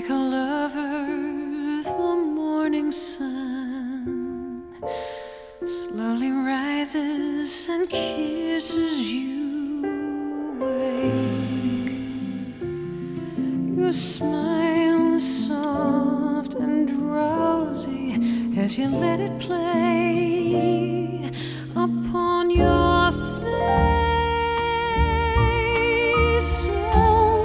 a lover, the morning sun slowly rises and kisses you awake. Your smile is soft and drowsy as you let it play